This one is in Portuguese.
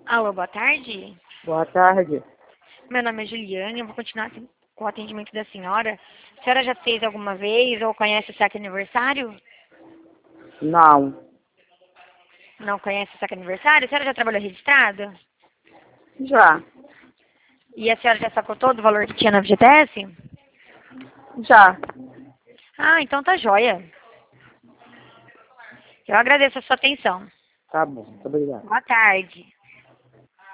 Alô, boa tarde. Boa tarde. Meu nome é Juliane, eu vou continuar assim, com o atendimento da senhora. A senhora já fez alguma vez ou conhece o saque aniversário? Não. Não conhece o saque aniversário? A senhora já trabalhou registrada? Já. E a senhora já sacou todo o valor que tinha na FGTS? Já. Ah, então tá joia. Eu agradeço a sua atenção. Tá bom. Muito obrigado. Boa tarde.